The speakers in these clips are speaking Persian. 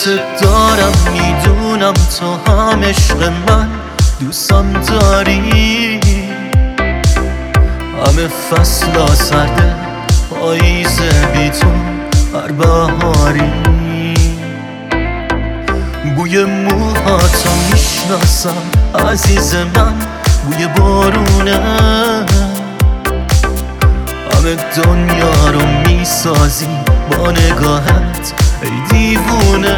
دوستت دارم، میدونم تو هم عشق من دوستم داری. همه فصلا سرده، پاییزه بی تو هر بهاری. بوی موهاتو میشناسم عزیز من، بوی بارونه. همه دنیا رو میسازی با نگاهت ای دیوونه.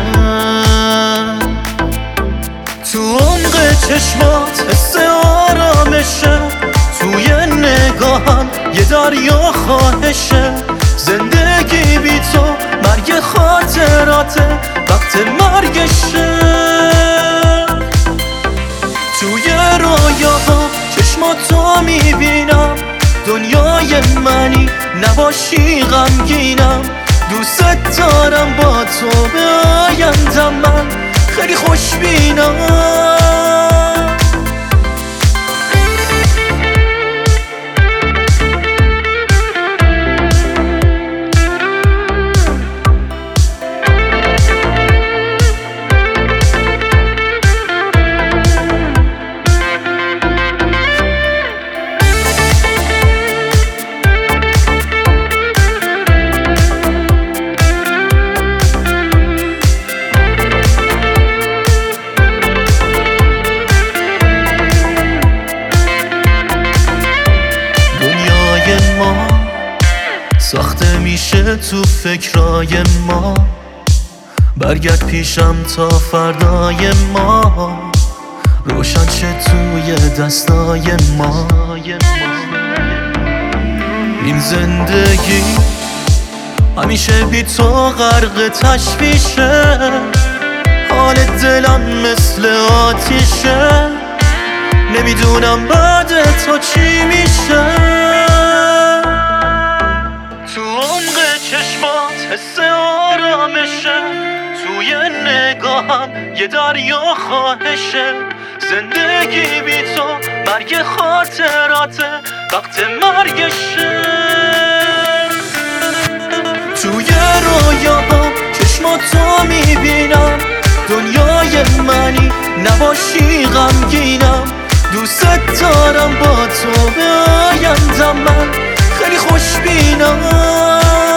تو عمق چشمات حس آرامشه، توی نگاهم یه دریا خواهشه. زندگی بی تو مرگ خاطراته، وقت مرگشه. توی رویاها چشماتو میبینم، دنیای منی نباشی غمگینم. دوست دارم با تو به آیندم من خیلی خوشبینم. ساخته میشه تو فکرای ما، برگرد پیشم تا فردای ما روشن شه توی دستای ما. این زندگی همیشه بی تو غرق تشویشه، حال دلم مثل آتیشه. نمیدونم بعد تو چی میشه. تو عمق چشمات حس آرامشه، توی نگاهم یه دریا خواهشه. زندگی بی تو مرگ خاطراته، وقت مرگشه. توی رویاها چشماتو میبینم، دنیای منی نباشی غمگینم. دوست دارم با تو به آیندم من خیلی خوشبینم.